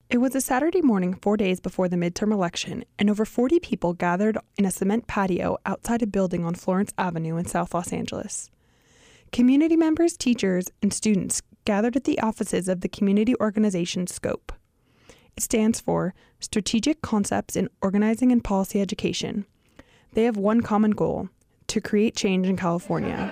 It was a Saturday morning 4 days before the midterm election, and over 40 people gathered in a cement patio outside a building on Florence Avenue in South Los Angeles. Community members, teachers, and students gathered at the offices of the community organization SCOPE. It stands for Strategic Concepts in Organizing and Policy Education. They have one common goal: to create change in California.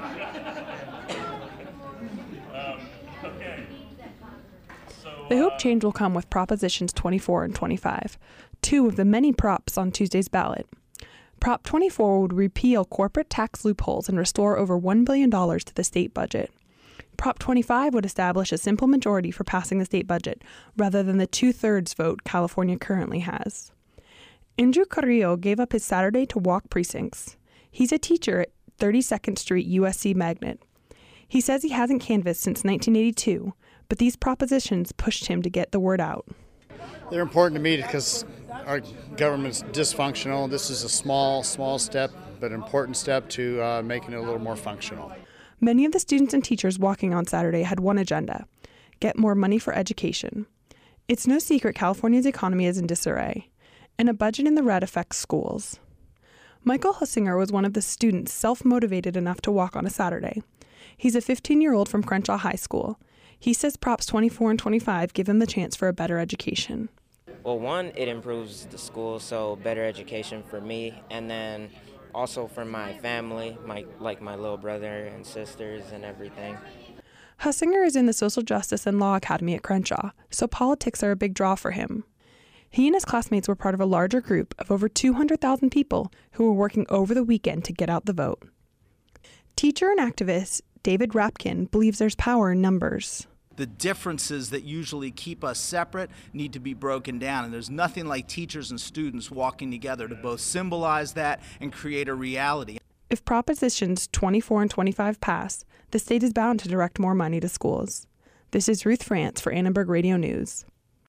They hope change will come with Propositions 24 and 25, two of the many props on Tuesday's ballot. Prop 24 would repeal corporate tax loopholes and restore over $1 billion to the state budget. Prop 25 would establish a simple majority for passing the state budget, rather than the 2/3 vote California currently has. Andrew Carrillo gave up his Saturday to walk precincts. He's a teacher at 32nd Street USC Magnet. He says he hasn't canvassed since 1982, but these propositions pushed him to get the word out. They're important to me because our government's dysfunctional. This is a small step, but an important step to making it a little more functional. Many of the students and teachers walking on Saturday had one agenda: get more money for education. It's no secret California's economy is in disarray, and a budget in the red affects schools. Michael Hussinger was one of the students self-motivated enough to walk on a Saturday. He's a 15-year-old from Crenshaw High School. He says Props 24 and 25 give him the chance for a better education. Well, one, it improves the school, so better education for me, and then also for my family, my little brother and sisters and everything. Hussinger is in the Social Justice and Law Academy at Crenshaw, so politics are a big draw for him. He and his classmates were part of a larger group of over 200,000 people who were working over the weekend to get out the vote. Teacher and activist David Rapkin believes there's power in numbers. The differences that usually keep us separate need to be broken down, and there's nothing like teachers and students walking together to both symbolize that and create a reality. If Propositions 24 and 25 pass, the state is bound to direct more money to schools. This is Ruth France for Annenberg Radio News.